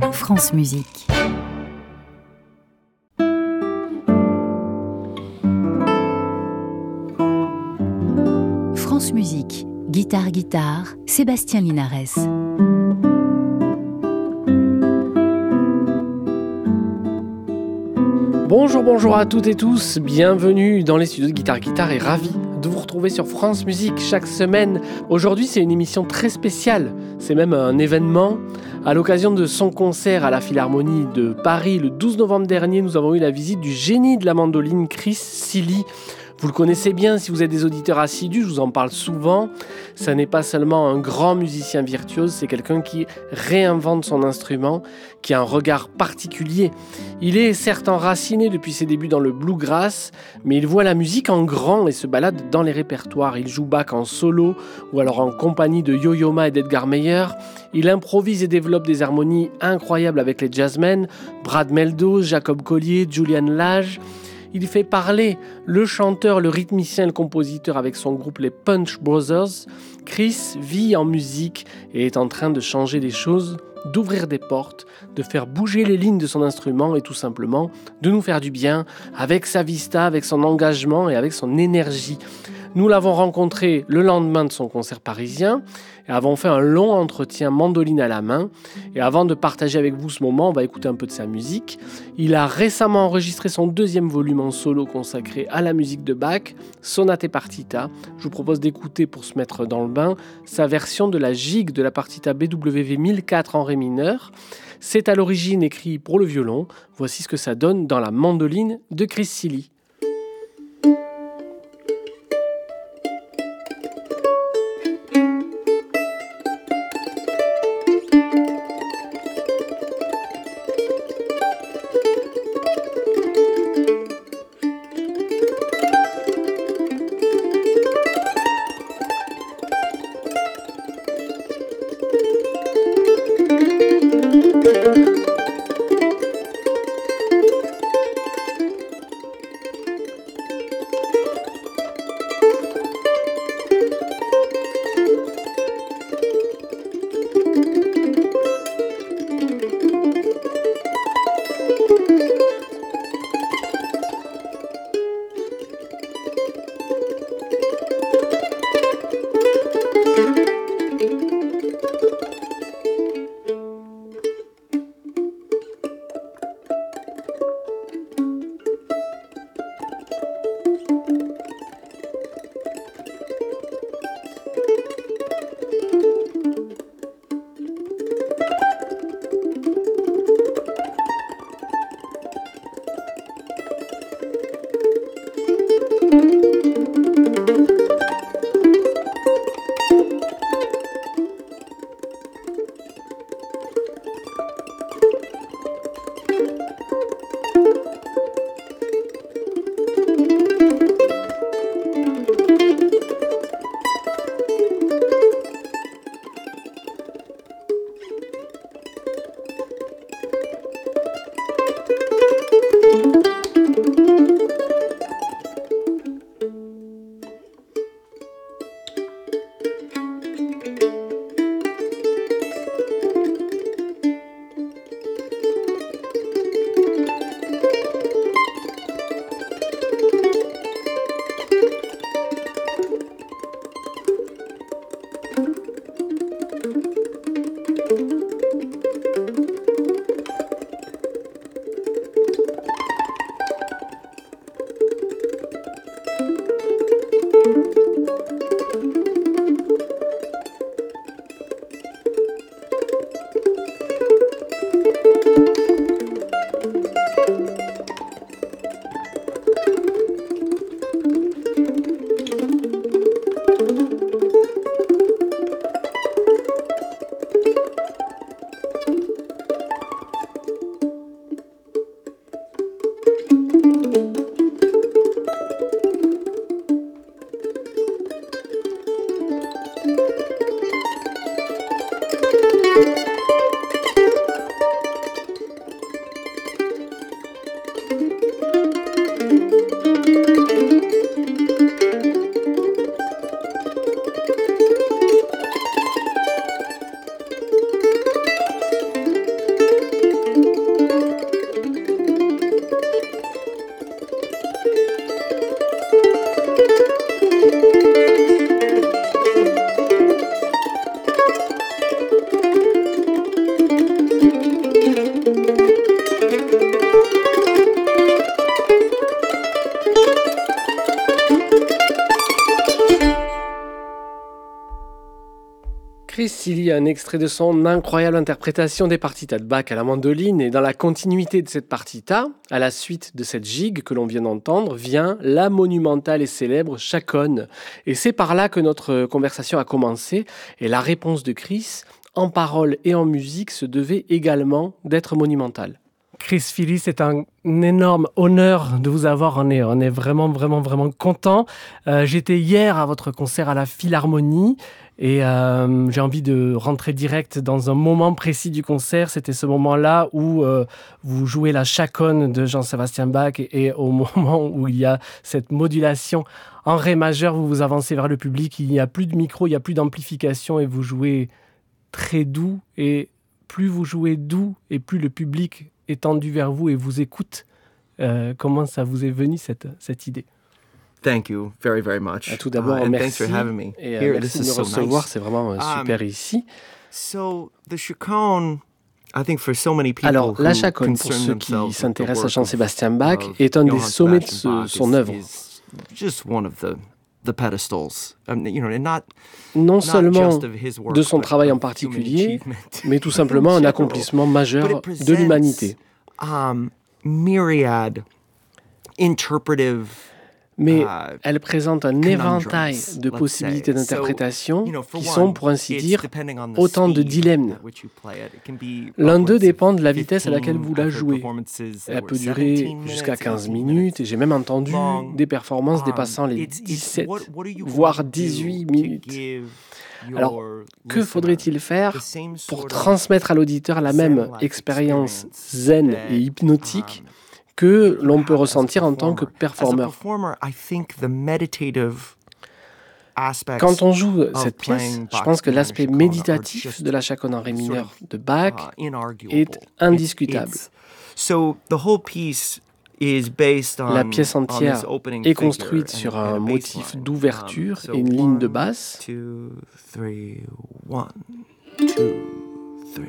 France Musique. France Musique, guitare, Sébastien Linares. Bonjour à toutes et tous, bienvenue dans les studios de Guitare et ravi de vous retrouver sur France Musique chaque semaine. Aujourd'hui, c'est une émission très spéciale, c'est même un événement. À l'occasion de son concert à la Philharmonie de Paris le 12 novembre dernier, nous avons eu la visite du génie de la mandoline Chris Seeley. Vous le connaissez bien si vous êtes des auditeurs assidus, je vous en parle souvent. Ça n'est pas seulement un grand musicien virtuose, c'est quelqu'un qui réinvente son instrument, qui a un regard particulier. Il est certes enraciné depuis ses débuts dans le bluegrass, mais il voit la musique en grand et se balade dans les répertoires. Il joue Bach en solo ou alors en compagnie de Yo-Yo Ma et d'Edgar Meyer. Il improvise et développe des harmonies incroyables avec les jazzmen, Brad Meldo, Jacob Collier, Julian Lage. Il fait parler le chanteur, le rythmicien et le compositeur avec son groupe les Punch Brothers. Chris vit en musique et est en train de changer les choses, d'ouvrir des portes, de faire bouger les lignes de son instrument et tout simplement de nous faire du bien avec sa vista, avec son engagement et avec son énergie. Nous l'avons rencontré le lendemain de son concert parisien et avons fait un long entretien mandoline à la main. Et avant de partager avec vous ce moment, on va écouter un peu de sa musique. Il a récemment enregistré son deuxième volume en solo consacré à la musique de Bach, Sonate Partita. Je vous propose d'écouter pour se mettre dans le bain sa version de la gigue de la partita BWV 1004 en ré mineur. C'est à l'origine écrit pour le violon. Voici ce que ça donne dans la mandoline de Chris Seeley. Silly, un extrait de son incroyable interprétation des partitas de Bach à la mandoline. Et dans la continuité de cette partita, à la suite de cette gigue que l'on vient d'entendre, vient la monumentale et célèbre chaconne. Et c'est par là que notre conversation a commencé. Et la réponse de Chris, en parole et en musique, se devait également d'être monumentale. Chris Philly, c'est un énorme honneur de vous avoir. On est vraiment, vraiment, vraiment content. J'étais hier à votre concert à la Philharmonie et j'ai envie de rentrer direct dans un moment précis du concert. C'était ce moment-là où vous jouez la chaconne de Jean-Sébastien Bach et au moment où il y a cette modulation en ré majeur, vous vous avancez vers le public. Il n'y a plus de micro, il n'y a plus d'amplification et vous jouez très doux. Et plus vous jouez doux et plus le public est tendu vers vous et vous écoute. Comment ça vous est venu cette idée? Thank you very, very much. Tout d'abord, and merci. Thanks for having me. Et Here, merci this de is me so recevoir, nice. c'est vraiment super ici. So the chaconne, I think for so many people Alors, la who chaconne, pour concern ceux qui themselves with the s'intéressent à work Jean-Sébastien Bach, of est un des Johann sommets de Sebastian Bach son is- œuvre. is just one of the pedestals. And not Non seulement just of his work, de son but travail en of human particulier, achievement mais tout in simplement un general. accomplissement majeur But it de presents, l'humanité. Myriad interpretive. Mais elle présente un éventail conundrums, de let's possibilités say. d'interprétation For qui one, sont, pour ainsi it's dire, depending on the autant de speed dilemmes. at which you play it. It can be L'un d'eux upwards dépend of de la vitesse à laquelle 15. vous la I've heard jouez. performances that Elle were peut durer 17 jusqu'à minutes, 15 18 minutes et j'ai même entendu long. des performances dépassant les It's 17, what are you voire going to do 18 to minutes. give Alors, your que listener faudrait-il faire the same pour sort of transmettre à l'auditeur la même zen-like expérience experience zen that, et hypnotique que you l'on peut have as a ressentir en tant que performer? As a performeur? performer, I think the meditative aspects Quand on joue of cette pièce, playing je Bach's pense que minor l'aspect chaconne are méditatif just de la chaconne en ré sort mineur of, de Bach inarguable. est indiscutable. So the whole piece is based on La pièce on entière this opening est figure construite and- sur and un a motif bass line. d'ouverture So et une ligne de 1, basse. 2, 3, 1, 2, 3.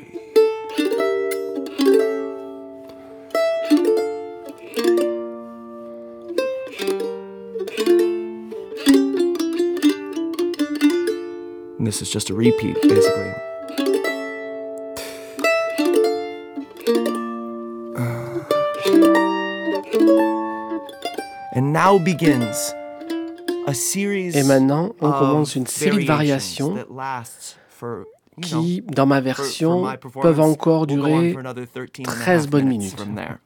And this is just a repeat, basically. And now begins a series Et maintenant, on of commence une série de variations variations that lasts for, qui, dans ma version, peuvent encore durer 13 bonnes minutes.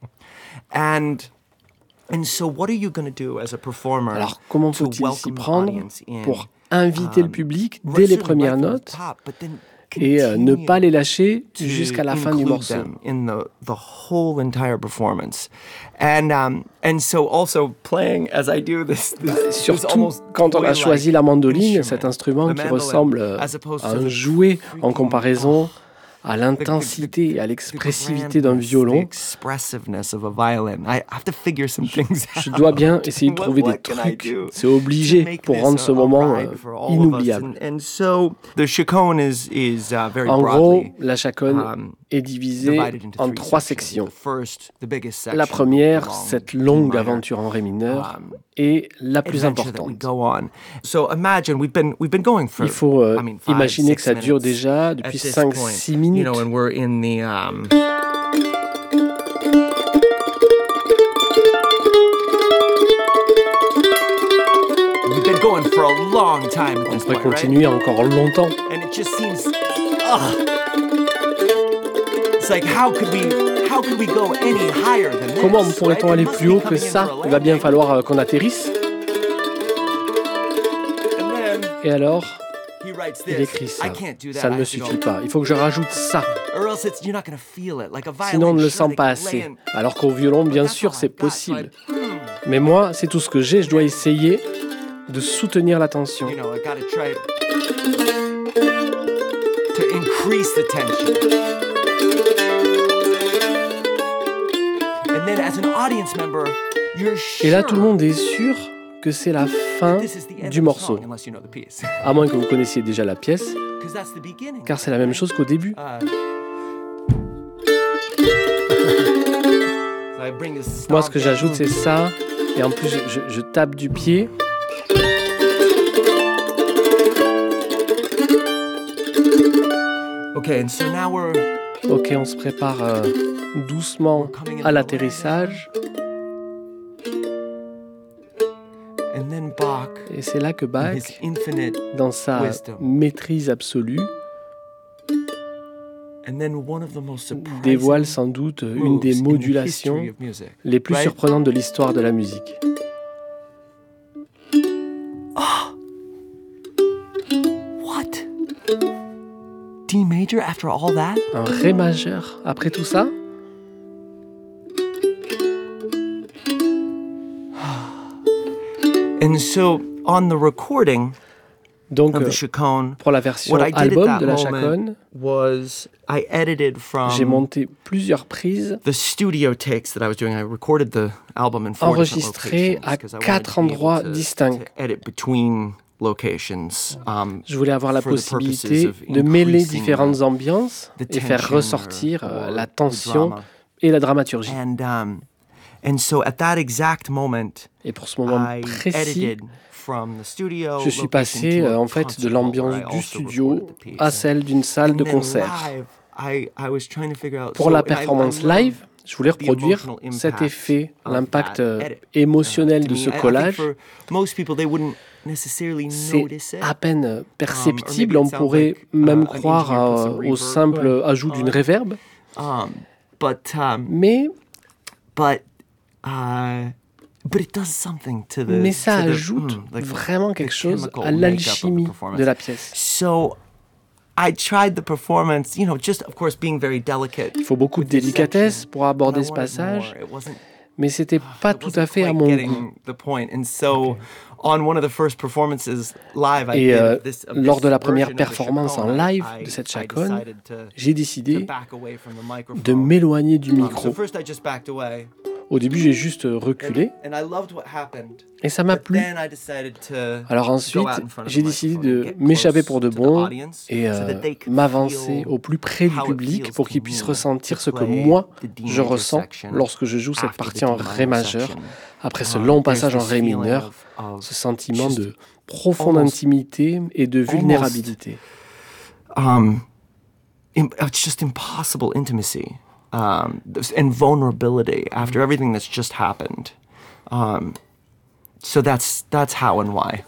And so what are you going to do as a performer? Alors, comment to faut-il s'y welcome the prendre audience in? pour inviter le public dès les Certainly premières right from the notes top, but then et ne continue pas les lâcher to jusqu'à la fin du include morceau? them in the whole entire performance, and so also playing as I do this Surtout almost quand on a toy-like choisi la mandoline, instrument, cet instrument the qui mandolin, ressemble as opposed à to un the jouet en freaking- comparaison à l'intensité et à l'expressivité d'un violon. The expressiveness of a violin. I have to figure some things out. Je dois bien essayer de trouver des What can I trucs. do C'est to obligé make pour this rendre ce a moment ride for all of us? inoubliable. And so the chaconne is very En gros, broadly la chaconne est divisée divided into en 3 3 sections. The biggest section, La première, long cette G longue minor, aventure en ré mineur, um, est la plus adventure that we importante. go on. So imagine we've been going for Il faut 5, imaginer que 6 ça dure minutes déjà at depuis this 5-6 point. minutes. You know, and we're in the we've been going for a long time at On this pourrait point, right? continuer encore longtemps. And it just seems it's like how could we go any higher than this? Comment pourrait-on right? aller It must plus be haut que coming in ça? for a Il va bien landing. falloir qu'on atterrisse. And then Et alors, he writes il this. écrit ça. I can't do that. Ça I ne me have to go, suffit pas. Il faut que je rajoute ça. or else you're not going to feel it. Like a violin, Sinon, on ne le sure, sent they pas can lay assez. in- Alors qu'au violon, But bien that's sûr, all c'est I've got. possible. So Mais moi, c'est tout ce que j'ai. Je dois essayer de soutenir l'attention. I gotta try to increase the tension. And then as an audience member, you're sure Et là, tout le monde est sûr que c'est la fin this is the end du of the morceau. song, unless you know the piece. À moins que vous connaissiez déjà la pièce, 'Cause that's the beginning. car c'est la même chose qu'au début. So I bring this Moi, ce que stomp j'ajoute, in. c'est ça. Et en plus, je tape du pied. Okay, and so now Ok, on se prépare doucement à l'atterrissage. and then Bach, Et c'est là que in Bach, his infinite, dans sa wisdom. maîtrise absolue, and then one of the most dévoile surprising sans doute une moves des in the modulations history of music. les plus Right? surprenantes de l'histoire de la musique. What? D major after all that? Un Ré majeur après tout ça? And so on the recording Donc, of the Chaconne, pour la version what I did at album that de la moment Chaconne, was I edited j'ai from monté plusieurs prises the studio takes that I was doing. I recorded the album in 4 different enregistrées locations à because I wanted 4 to be able endroits to distincts. edit between locations. Je voulais avoir la for the purposes possibilité of de mêler increasing différentes ambiances the et faire tension ressortir or la the tension drama. et la dramaturgie. And so at that exact moment, Et pour ce moment I précis, edited from the studio je suis location passé to a en fait de concert hall l'ambiance where I du also studio recorded the piece. à celle d'une salle And de then concert. live, I was trying to figure out. Pour so- la and I performance love live, je voulais reproduire the emotional cet impact effet, of l'impact that edit. émotionnel To de me, ce I think collage. for most people, they wouldn't necessarily C'est notice it. à peine perceptible, it on sounds pourrait like, même an croire engineer put some au reverb simple ajout d'une reverb, But it does something to the. mais ça to the, ajoute like vraiment the quelque chose chemical à makeup of the l'alchimie performance. de la pièce. So I tried the performance, just of course being very delicate. Il faut beaucoup de with this délicatesse section, pour aborder but I ce wanted passage, more. It wasn't- mais c'était pas it tout wasn't à fait à quite mon getting goût. the point. And so on one of the first performances live, I Et did of this lors de la version première of the performance en Chaconne, live I de cette I Chaconne, decided to j'ai décidé back away from the microphone. de m'éloigner du So micro. first I just backed away. Au début, j'ai juste reculé And I loved what happened. et ça m'a But plu. then I decided to Alors go ensuite, out in front of j'ai the décidé microphone and de get m'échapper close pour de to the bon audience et so that they could m'avancer feel au plus près du how it public feels pour to qu'ils puissent me ressentir to ce que play moi, the D je major ressens section lorsque je joue cette after the partie en D Ré minor majeur, section. après ce long There's passage en this Ré feeling mineur, of ce sentiment just de profonde almost- intimité et de vulnérabilité. It's just impossible intimacy and vulnerability after everything that's just happened. So that's how and why.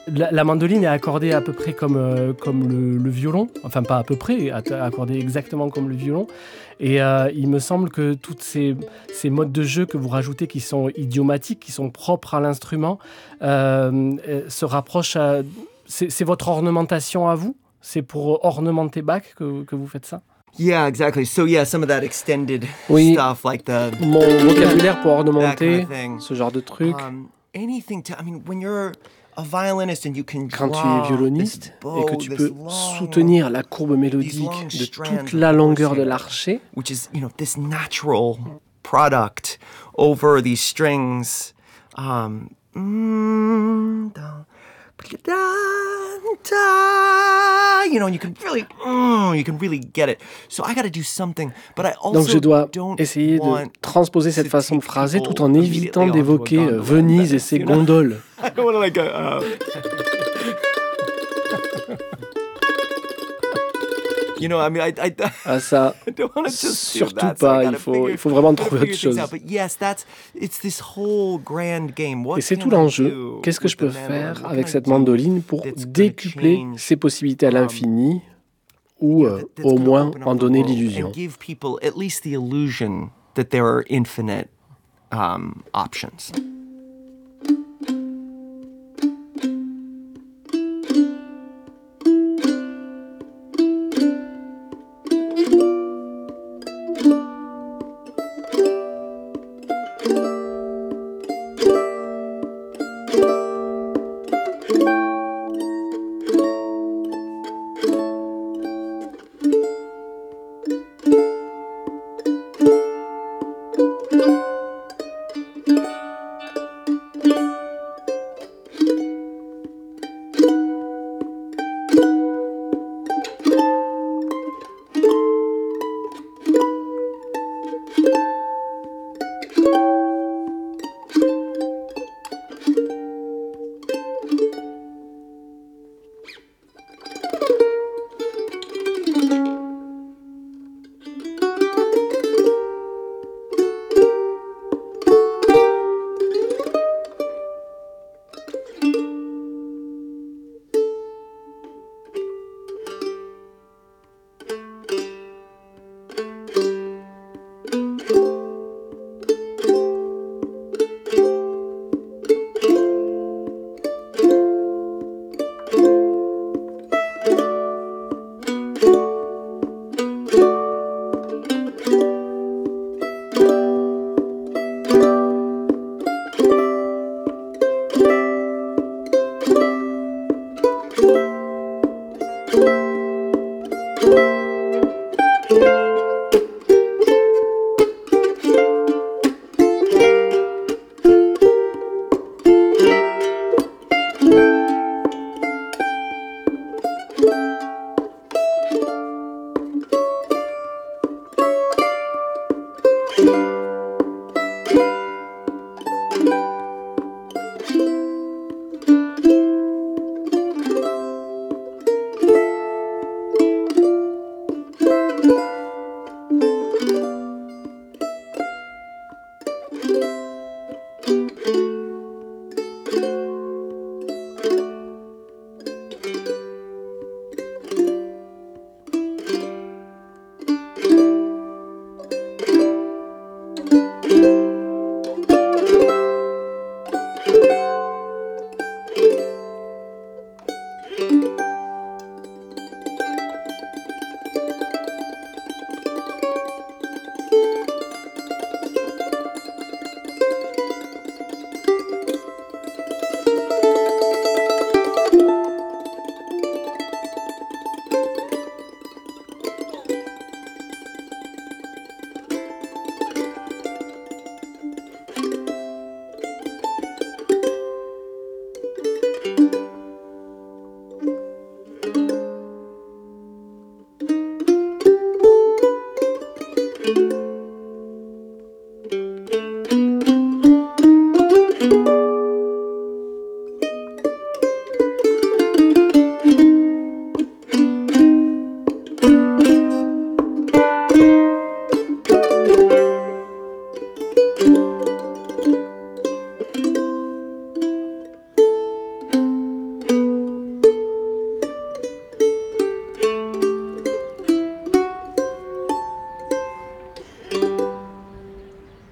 La mandoline est accordée à peu près comme le violon, enfin pas à peu près, accordée exactement comme le violon. Et il me semble que toutes ces modes de jeu que vous rajoutez, qui sont idiomatiques, qui sont propres à l'instrument, se rapprochent à... C'est votre ornementation à vous? C'est pour ornementer Bach que vous faites ça? Yeah, exactly. So yeah, some of that extended Oui. stuff like the Mon vocabulaire pour that ornementer kind of thing. ce genre de truc. Anything to, I mean, when you're a violinist and you can Quand tu draw es violoniste this bow, et que tu this peux long, soutenir la courbe mélodique long de strands toute la longueur de of l'archet, which is, you know, this natural product over these strings. You know, and you can really get it. So I got to do something, but I also donc je dois don't essayer de want transposer cette to façon de take phraser people tout en évitant immediately onto a d'évoquer gondola Venise et Venice, ses you know? gondoles. I don't want to like you know, I mean, I Ah ça, I don't want to just do surtout that, so I pas, gotta il faut vraiment gotta trouver autre figure things chose. out. But yes, it's this whole grand game. What Et c'est can tout I l'enjeu. do Qu'est-ce que je with peux the mandolin? faire What avec can I cette do mandoline pour that's gonna décupler change, ses possibilités à l'infini ou that's au gonna moins open up en the donner world l'illusion? and give people at least the illusion that there are infinite options.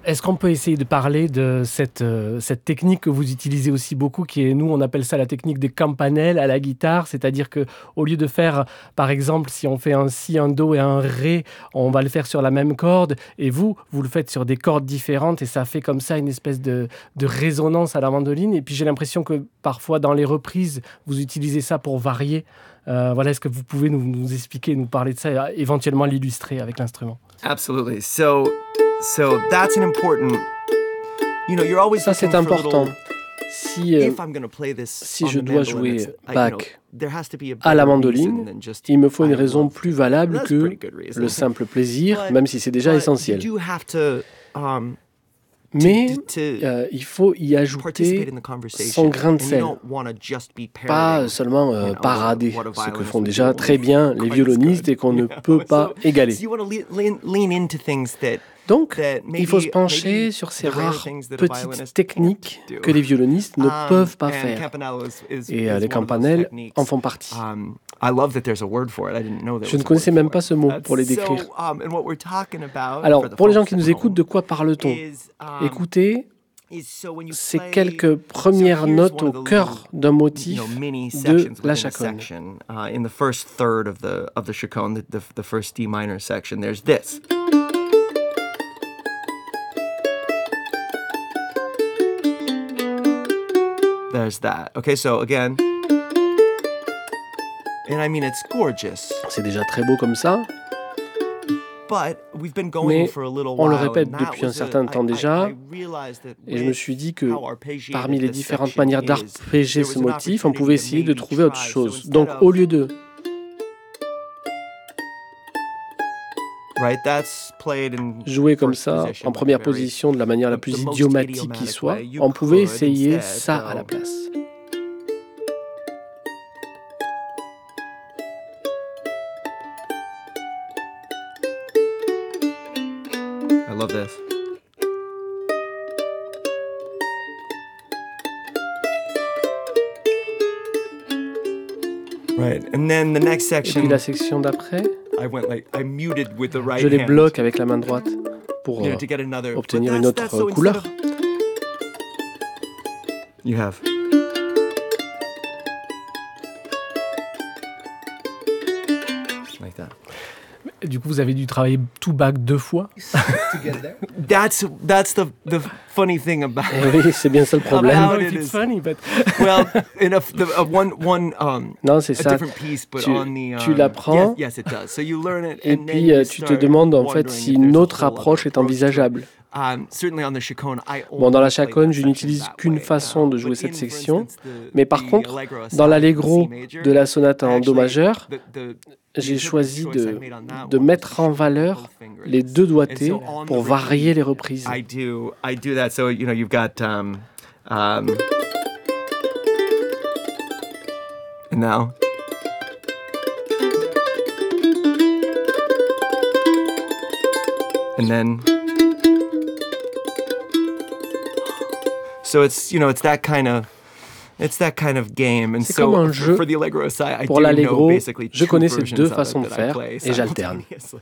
est-ce qu'on peut essayer de parler de cette technique que vous utilisez aussi beaucoup, qui est, nous, on appelle ça la technique des campanelles à la guitare, c'est-à-dire que au lieu de faire, par exemple, si on fait un si, un do et un ré, on va le faire sur la même corde, et vous le faites sur des cordes différentes, et ça fait comme ça une espèce de résonance à la mandoline. Et puis j'ai l'impression que parfois dans les reprises, vous utilisez ça pour varier. Voilà, est-ce que vous pouvez nous expliquer, nous parler de ça, et éventuellement l'illustrer avec l'instrument? Absolutely. So that's an important. You're always Ça, c'est looking for important. little- Si If I'm gonna play this si on je the dois mandolin, jouer Bach Bach à à la la mandoline, il me faut une raison plus valable que le le simple plaisir, même si c'est déjà essentiel. Mais il faut y ajouter son grain de sel, pas seulement parader, ce que font déjà très bien les violonistes et qu'on ne peut pas égaler. Donc, il faut se pencher sur ces rares petites techniques que les violonistes ne peuvent pas faire. Et les campanelles en font partie. Je ne connaissais même pas ce mot pour les décrire. Alors, pour les gens qui nous écoutent, de quoi parle-t-on? Écoutez, c'est quelques premières notes au cœur d'un motif de la chaconne. In the first third of the chaconne, the first D minor section, there's this. There's that. Okay, so again, and I mean it's gorgeous. C'est déjà très beau comme ça, But we've been going mais for a little on le while, répète and that depuis un was certain temps déjà, I realized that et je me suis dit que how arpeggiated parmi les this différentes section manières is, d'arpéger there ce was an motif, on opportunity pouvait to essayer de maybe trouver autre try. chose. So Donc instead au lieu de... right, that's played in jouer comme first ça, position, en première very- position, de la manière la the plus most idiomatique qui idiomatic soit, way. You on pouvait could essayer instead ça à la go- place. I love this. Right, and then the next Et puis section, la section d'après, I muted with the right je les hand. bloque avec la main droite pour To get another. obtenir But une that's- autre that's so couleur. instead of- You have. Like that. Du coup, vous avez dû travailler tout Bach 2 fois. That's the funny thing about. Eh oui, c'est bien ça le problème. How I it don't know if it's is. funny, but- Well, in one Non, c'est a ça. different piece, but Tu- on the tu l'apprends, Yes, it does. So you learn it, Et and then puis you tu te start demandes en fait wondering si if une there's a autre whole approche other est approach to it. envisageable. Certainly on the chaconne, I Bon, dans la only play chaconne, that je section n'utilise that qu'une way. façon de jouer But cette in, for section. instance, Mais par the contre, Allegro dans aside, l'allegro C major, de la sonate en do actually, majeur, the j'ai choisi choice I de, made on that de one mettre was en to valeur shoot both fingers. les deux doigtés And so on pour the varier repeat, les reprises. I do that. So you've got and now. And then, so it's that kind of game. And C'est so comme un jeu. for the Allegro side, I Pour do know l'allegro, basically je two connais ces versions deux of it façons de that I faire play et j'alterne. simultaneously.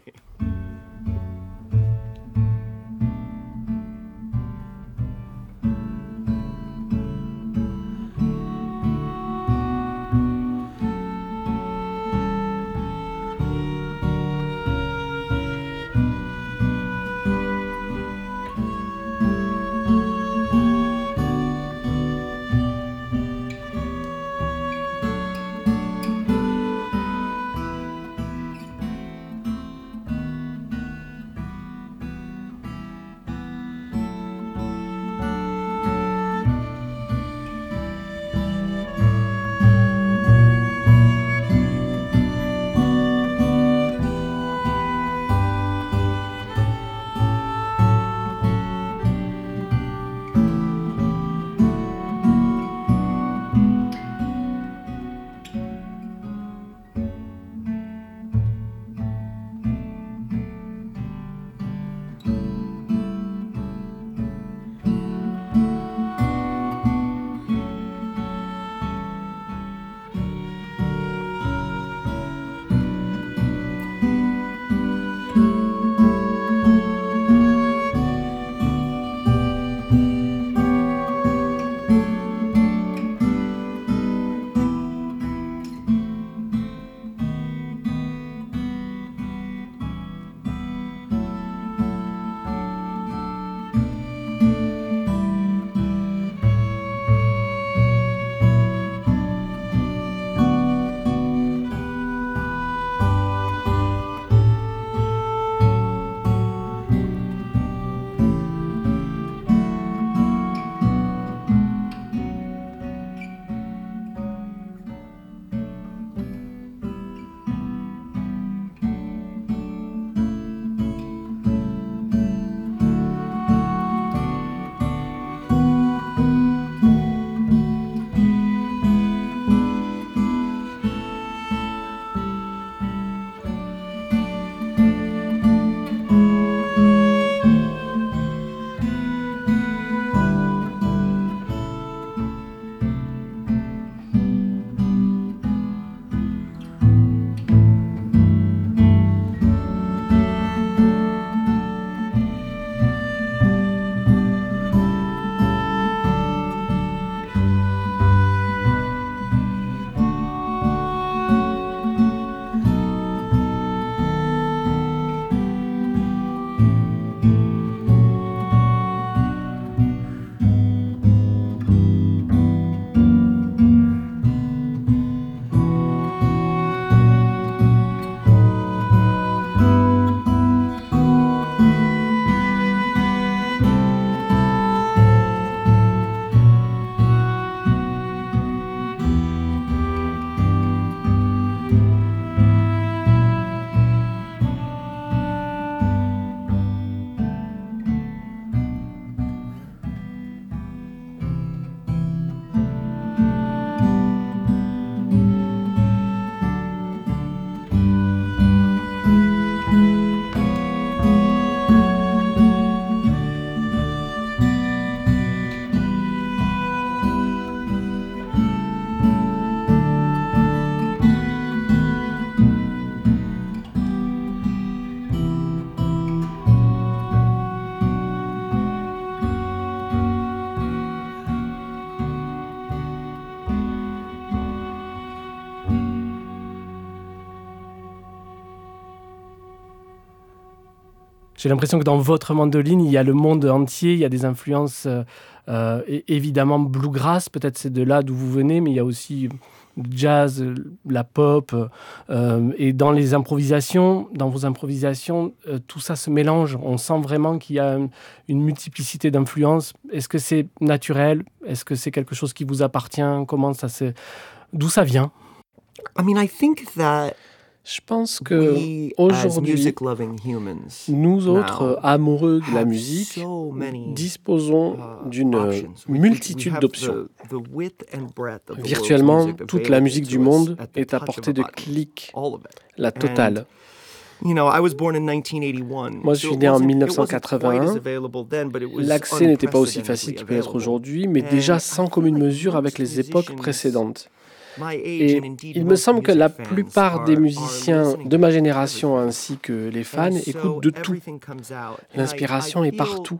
J'ai l'impression que dans votre mandoline, il y a le monde entier, il y a des influences évidemment bluegrass, peut-être c'est de là d'où vous venez, mais il y a aussi le jazz, la pop, et dans vos improvisations, tout ça se mélange. On sent vraiment qu'il y a une multiplicité d'influences. Est-ce que c'est naturel? Est-ce que c'est quelque chose qui vous appartient? D'où ça vient? I mean, I think that je pense que aujourd'hui, nous autres amoureux de la musique disposons d'une multitude d'options. Virtuellement, toute la musique du monde est à portée de clic, la totale. Moi, je suis né en 1981. L'accès n'était pas aussi facile qu'il peut être aujourd'hui, mais déjà sans commune mesure avec les époques précédentes. Et il me semble que la plupart des musiciens de ma génération ainsi que les fans écoutent de tout. L'inspiration est partout.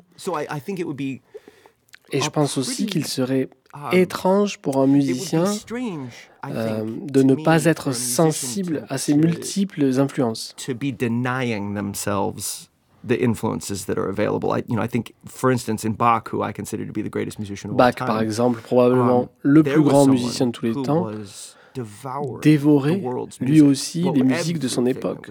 Et je pense aussi qu'il serait étrange pour un musicien de ne pas être sensible à ces multiples influences. The influences that are available. I think, for instance, in Bach, who I consider to be the greatest musician of all Bach, time, par exemple, probablement le plus grand musicien de tous les temps, dévorait lui aussi les musiques de son époque.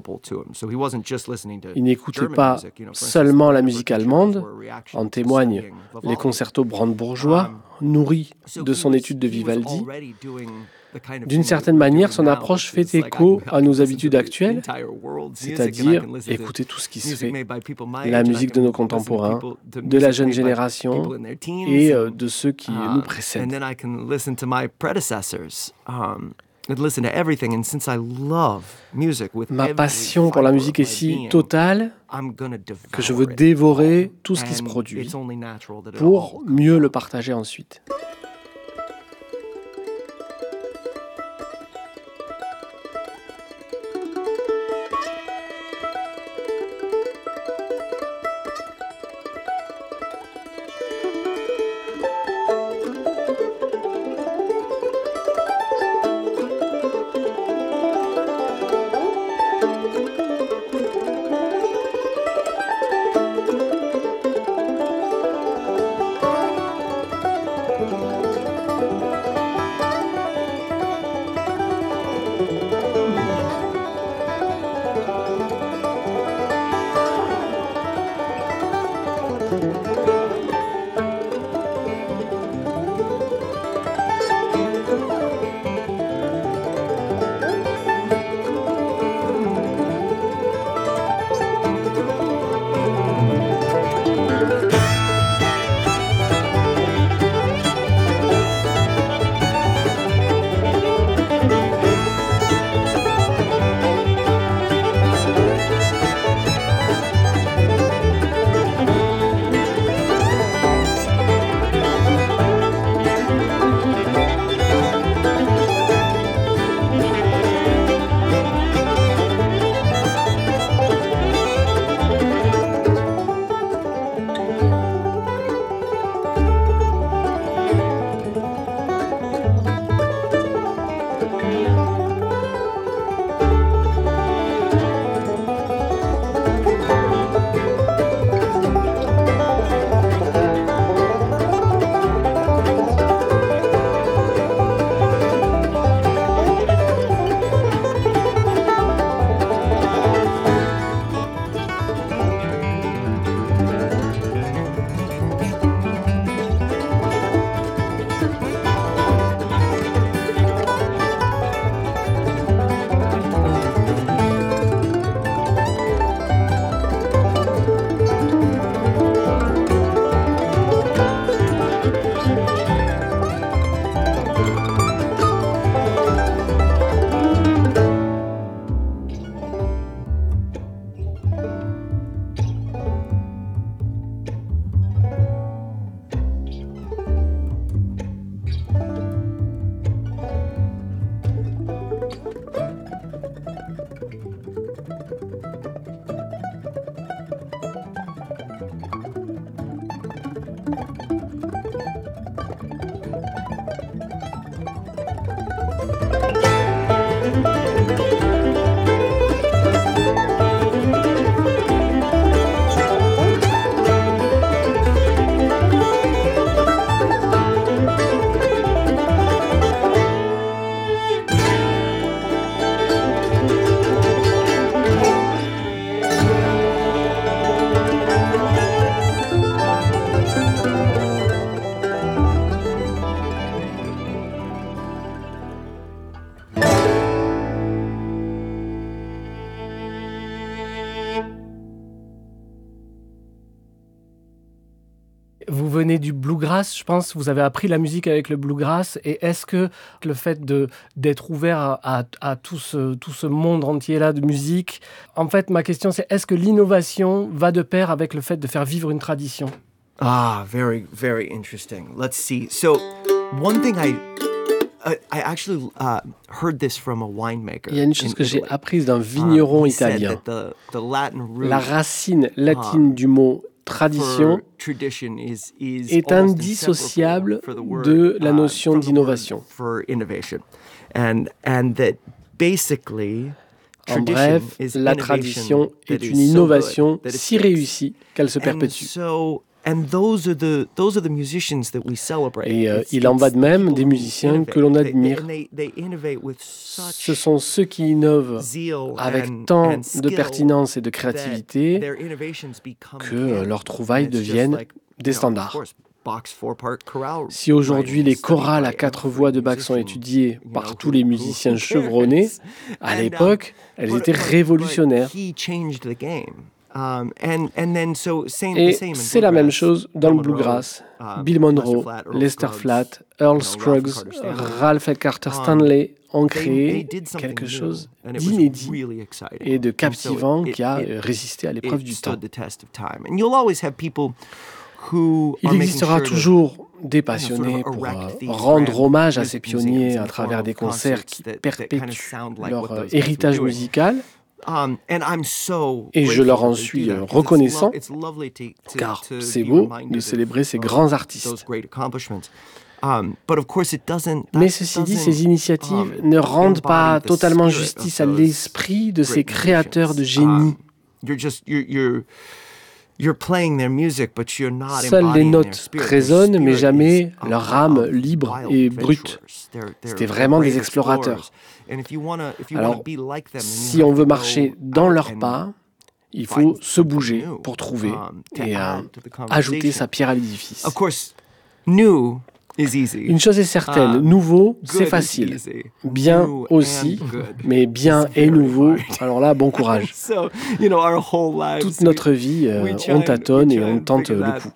Il n'écoutait pas seulement la musique allemande, en témoignent les concertos brandebourgeois, nourris de son étude de Vivaldi. D'une certaine manière, son approche fait écho à nos habitudes actuelles, c'est-à-dire écouter tout ce qui se fait, la musique de nos contemporains, de la jeune génération et de ceux qui nous précèdent. Ma passion pour la musique est si totale que je veux dévorer tout ce qui se produit pour mieux le partager ensuite. venez du bluegrass, je pense. Vous avez appris la musique avec le bluegrass. Et est-ce que le fait d'être ouvert à tout ce monde entier-là de musique, en fait, ma question, c'est est-ce que l'innovation va de pair avec le fait de faire vivre une tradition? Very, very interesting. Let's see. So, one thing I actually heard this from a winemaker. Il y a une chose que j'ai apprise d'un vigneron italien. La racine latine du mot tradition est indissociable de la notion d'innovation. And that basically, en bref, la tradition est une innovation si réussie qu'elle se perpétue. Et il en va de même des musiciens que l'on admire. Ce sont ceux qui innovent avec tant de pertinence et de créativité que leurs trouvailles deviennent des standards. Si aujourd'hui les chorales à 4 voix de Bach sont étudiées par tous les musiciens chevronnés, à l'époque, elles étaient révolutionnaires. Et c'est la même chose dans le bluegrass. Bill Monroe, Lester Flatt, Earl Scruggs, Ralph Carter Stanley ont créé quelque chose d'inédit et de captivant qui a résisté à l'épreuve du temps. Il existera toujours des passionnés pour rendre hommage à ces pionniers à travers des concerts qui perpétuent leur héritage musical. Et je leur en suis reconnaissant, car c'est beau de célébrer ces grands artistes. Mais ceci dit, ces initiatives ne rendent pas totalement justice à l'esprit de ces créateurs de génie. Seules les notes résonnent, mais jamais leur âme libre et brute. C'était vraiment des explorateurs. Alors, si on veut marcher dans leurs pas, il faut se bouger pour trouver et ajouter sa pierre à l'édifice. Une chose est certaine, nouveau, c'est facile. Bien aussi, mais bien et nouveau, alors là, bon courage. Toute notre vie, on tâtonne et on tente le coup.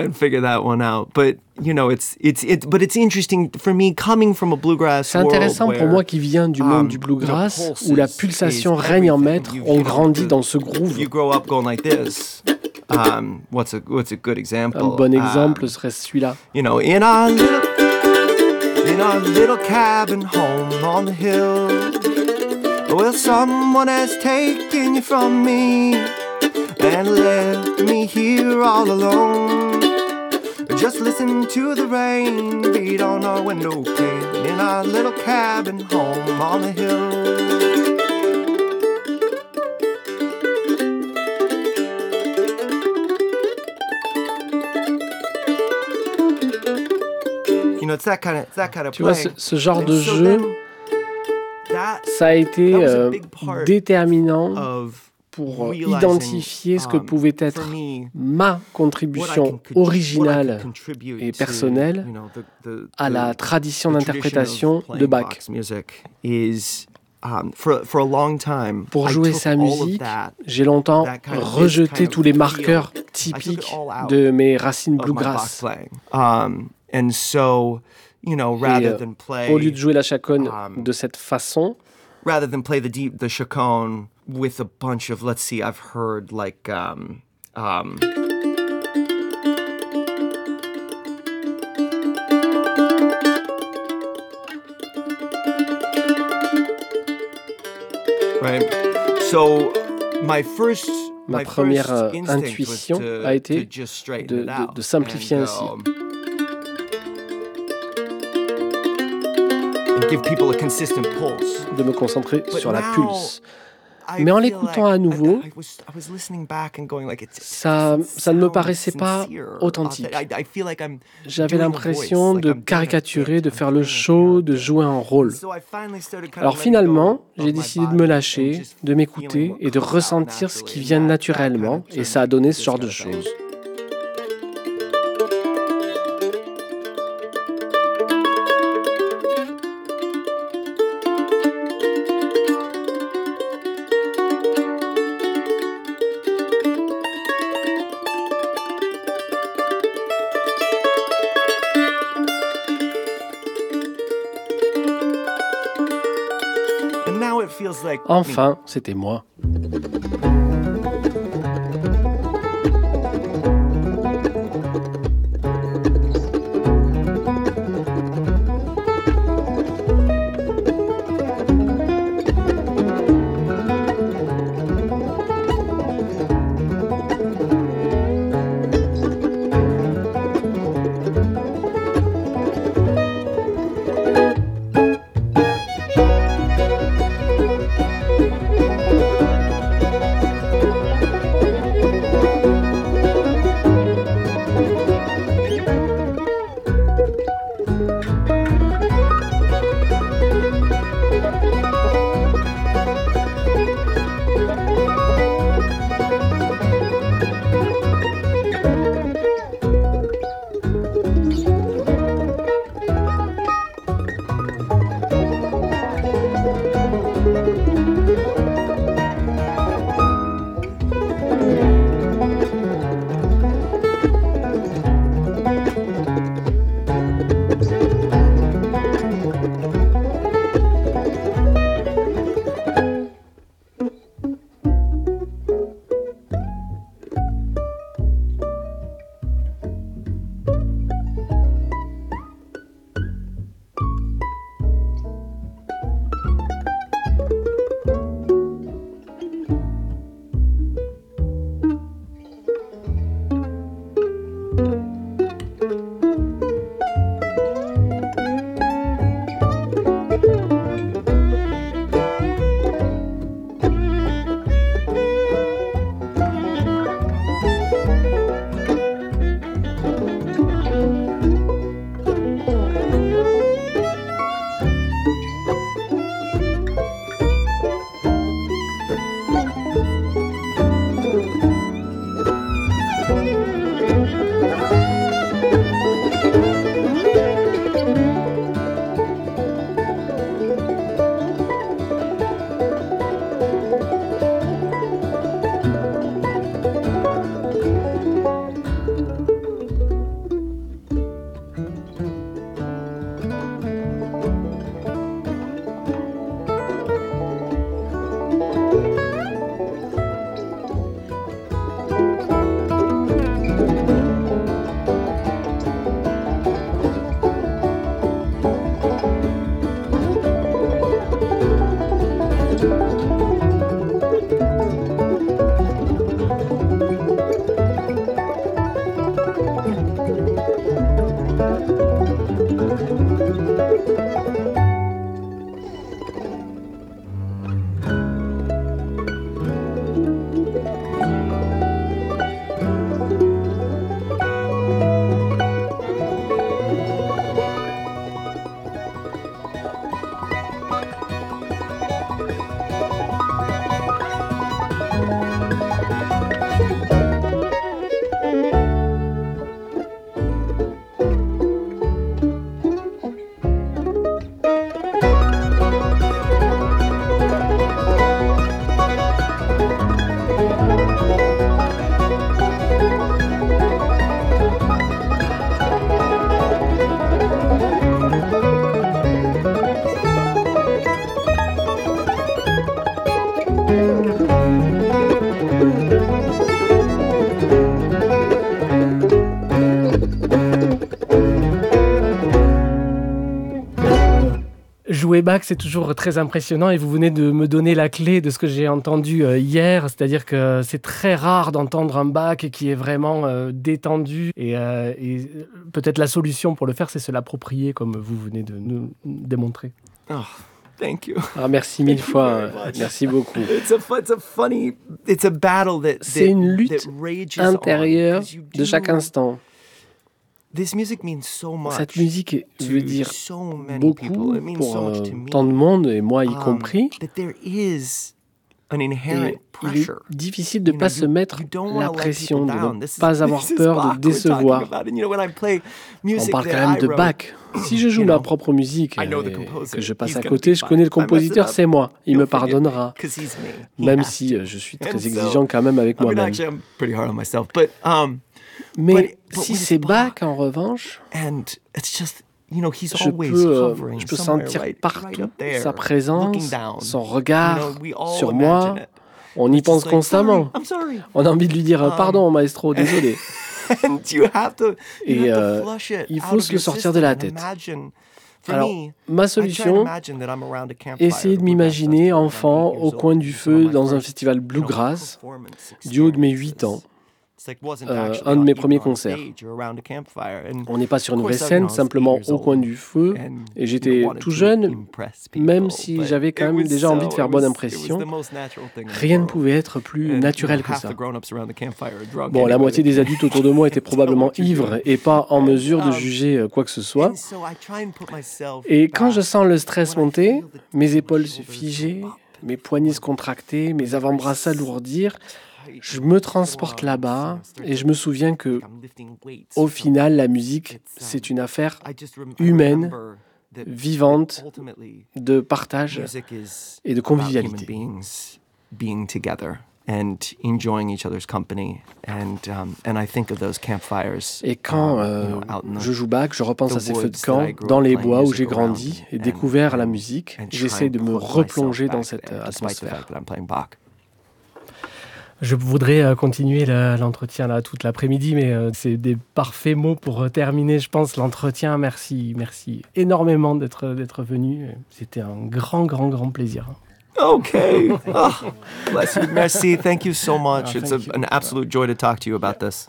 C'est intéressant pour moi qui viens du monde du bluegrass, où la pulsation règne en maître, on grandit dans ce groove. What's a good example? Un bon exemple serait celui-là. In our little cabin home on the hill, well, someone has taken you from me and left me here all alone. Just listen to the rain beat on our window pane in our little cabin home on the hill. Tu vois, ce genre de jeu, ça a été déterminant pour identifier ce que pouvait être ma contribution originale et personnelle à la tradition d'interprétation de Bach. Pour jouer sa musique, j'ai longtemps rejeté tous les marqueurs typiques de mes racines bluegrass. Et au lieu de jouer la chaconne de cette façon, rather than play the chaconne with a bunch of, let's see, I've heard like right. So ma première intuition a été de simplifier ainsi. Give people a consistent pulse. De me concentrer sur la pulse. Mais en l'écoutant à nouveau, ça ne me paraissait pas authentique. J'avais l'impression de caricaturer, de faire le show, de jouer un rôle. Alors finalement, j'ai décidé de me lâcher, de m'écouter et de ressentir ce qui vient naturellement, et ça a donné ce genre de choses. now it feels like Enfin, c'était moi. Jouer Bach, c'est toujours très impressionnant et vous venez de me donner la clé de ce que j'ai entendu hier, c'est-à-dire que c'est très rare d'entendre un Bach qui est vraiment détendu et peut-être la solution pour le faire, c'est se l'approprier comme vous venez de nous démontrer. Oh, thank you. Ah, merci mille fois, merci beaucoup. C'est une lutte intérieure de chaque instant. Cette musique veut dire beaucoup pour tant de monde, et moi y compris. Et il est difficile de ne pas se mettre la pression, de ne pas avoir peur de décevoir. On parle quand même de Bach. Si je joue ma propre musique et que je passe à côté, je connais le compositeur, c'est moi. Il me pardonnera. Même si je suis très exigeant quand même avec moi-même. Mais si c'est Bach, en revanche, Je peux sentir partout sa présence, son regard sur moi. On y pense constamment. On a envie de lui dire « Pardon, maestro, désolé ». Et il faut se le sortir de la tête. Alors, ma solution, essayer de m'imaginer enfant au coin du feu dans un festival bluegrass du haut de mes 8 ans. Un de mes premiers concerts. On n'est pas sur une vraie scène, simplement au coin du feu. Et j'étais tout jeune, même si j'avais quand même déjà envie de faire bonne impression. Rien ne pouvait être plus naturel que ça. Bon, la moitié des adultes autour de moi étaient probablement ivres et pas en mesure de juger quoi que ce soit. Et quand je sens le stress monter, mes épaules se figer, mes poignets se contracter, mes avant-bras s'alourdir, je me transporte là-bas et je me souviens que, au final, la musique, c'est une affaire humaine, vivante, de partage et de convivialité. Et quand je joue back, je repense à ces feux de camp dans les bois où j'ai grandi et découvert la musique. J'essaie de me replonger dans cette atmosphère. Je voudrais continuer l'entretien là toute l'après-midi, mais c'est des parfaits mots pour terminer, je pense, l'entretien. Merci énormément d'être venu. C'était un grand plaisir. Okay. Oh, bless you. Merci. Thank you so much. It's an absolute joy to talk to you about this.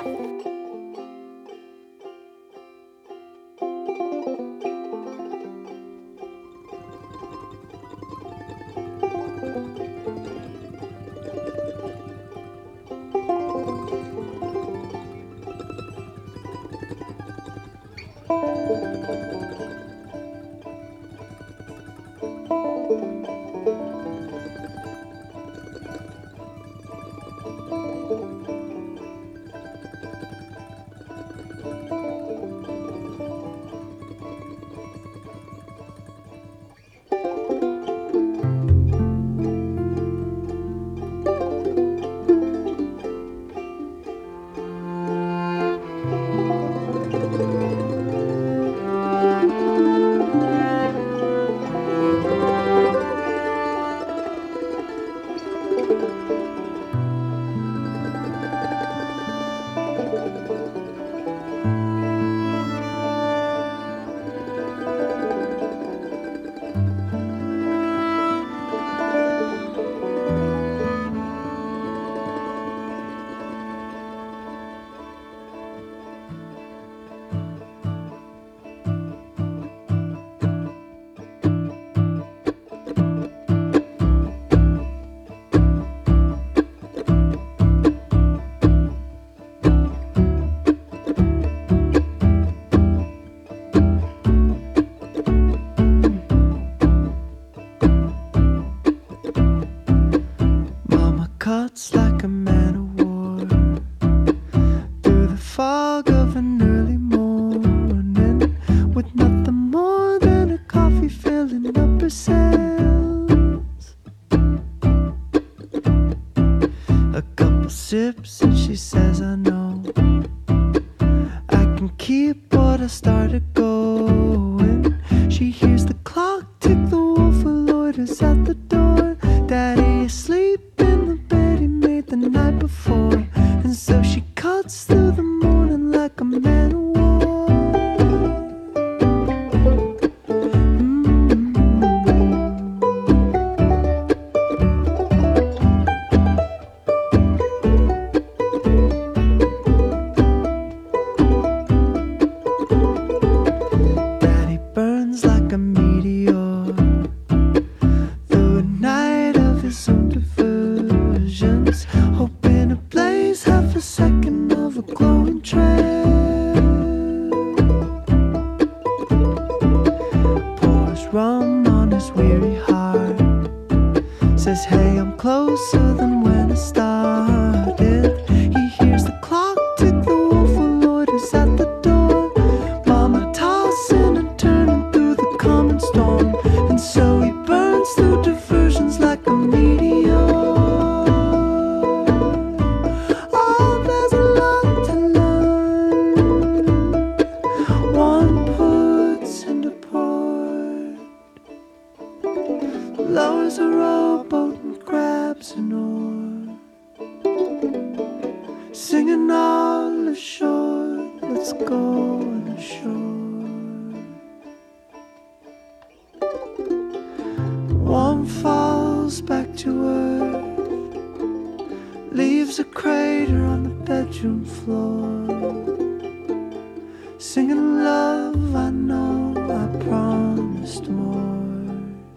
cuts like a man of war through the fog of an early morning, with nothing more than a coffee filling up her sails. A couple sips and she says, I know I can keep what I started going. She hears the clock tick, the wolf loiters at the door. Daddy asleep in the bed he made the night before, and so she cuts through the morning like a man of war. Daddy burns like a meteor through a night of his own diversions, hoping to blaze half a second of a glowing trail. Pours rum on his weary heart, says, hey, I'm closer than when I started. He hears the clock tick, the wolf loiters at the door. Mama tossing and turning through the common storm, and so he burns through diversions like a meteor. Oh, there's a lot to learn. One push lowers a rowboat and grabs an oar, singing all ashore, let's go on ashore. One falls back to earth, leaves a crater on the bedroom floor, singing love, I know I promised more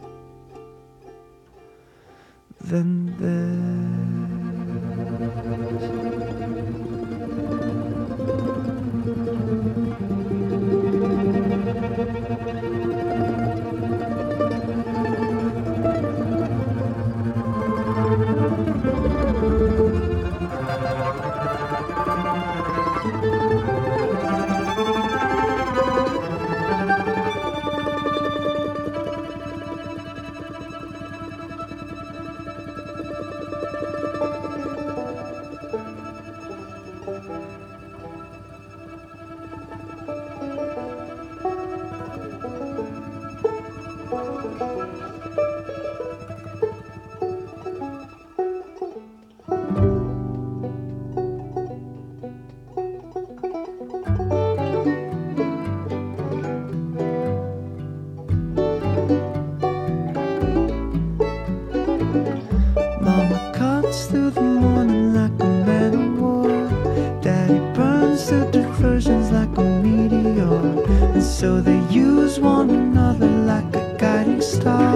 than this. Through the morning like a man of war, Daddy burns the diversions like a meteor, and so they use one another like a guiding star.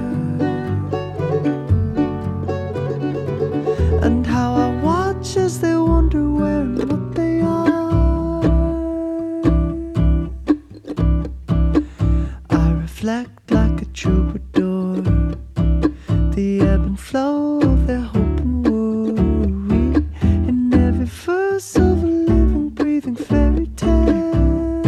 And how I watch as they wonder where and what they are. I reflect like a troubadour, the ebb and flow of their hope and worry, in every verse of a living, breathing fairy tale.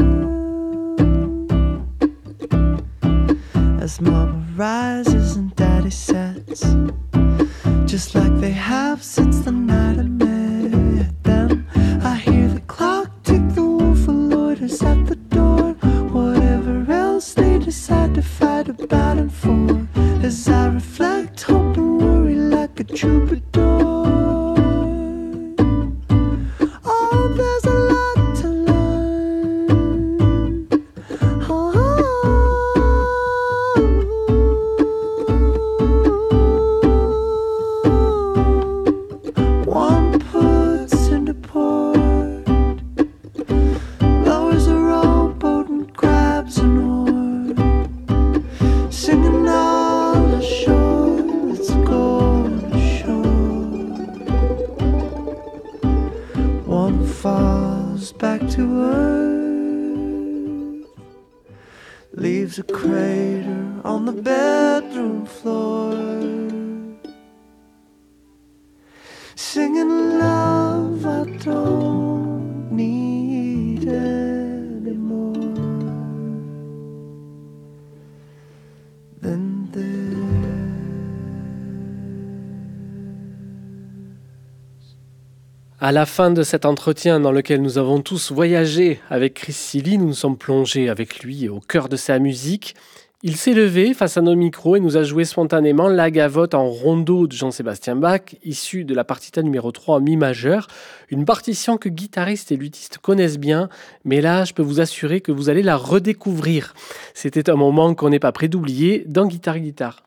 As mama rises and daddy sets, just like they have since the night I met them. I hear the clock tick, the wolf loiters at the door, whatever else they decide to fight about and for. As I reflect, hope and worry like a troubadour. Oh, there's a lot to learn. One puts into port, lowers a rowboat and grabs an oar, singing all ashore, let's go ashore. One falls back to earth, leaves a crater on the bedroom floor, singing love I don't need anymore than this. À la fin de cet entretien dans lequel nous avons tous voyagé avec Chris Seeley, nous nous sommes plongés avec lui au cœur de sa musique. Il s'est levé face à nos micros et nous a joué spontanément la gavotte en rondo de Jean-Sébastien Bach, issue de la partita numéro 3 en mi majeur, une partition que guitaristes et luthistes connaissent bien, mais là, je peux vous assurer que vous allez la redécouvrir. C'était un moment qu'on n'est pas prêt d'oublier dans Guitare Guitare.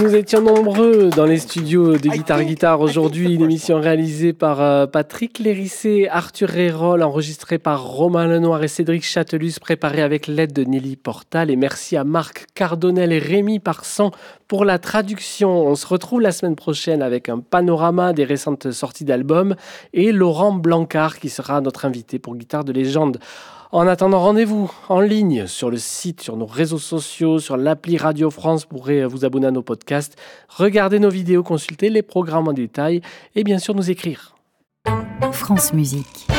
nous étions nombreux dans les studios de Guitare aujourd'hui, une émission réalisée par Patrick Lérissé, Arthur Rérol, enregistrée par Romain Lenoir et Cédric Chatelus, préparée avec l'aide de Nelly Portal. Et merci à Marc Cardonnel et Rémi Parsan pour la traduction. On se retrouve la semaine prochaine avec un panorama des récentes sorties d'albums et Laurent Blancard qui sera notre invité pour Guitare de légende. En attendant, rendez-vous en ligne sur le site, sur nos réseaux sociaux, sur l'appli Radio France. Vous pourrez vous abonner à nos podcasts, regarder nos vidéos, consulter les programmes en détail et bien sûr nous écrire. France Musique.